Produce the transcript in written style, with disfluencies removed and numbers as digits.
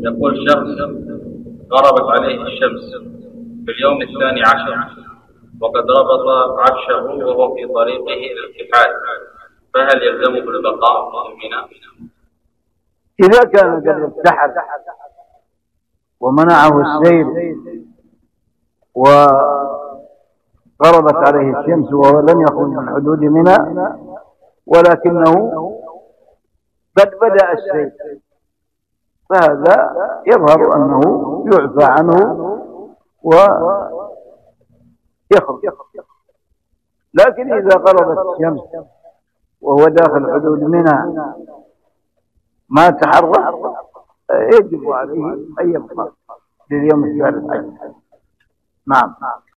يقول شخص غربت عليه الشمس في اليوم 12 وقد ربط عفشه وهو في طريقه إلى الارتحال، فهل يلزمه البقاء في منى؟ إذا كان قد ارتحل ومنعه السير وغربت عليه الشمس وهو لم يخرج من حدود منى ولكنه قد بدأ السير، فهذا يظهر أنه يعفى عنه ويخرج. لكن إذا غربت الشمس وهو داخل حدود منى ما تحرك يجب عليه أن يبقى لليوم الثالث. نعم.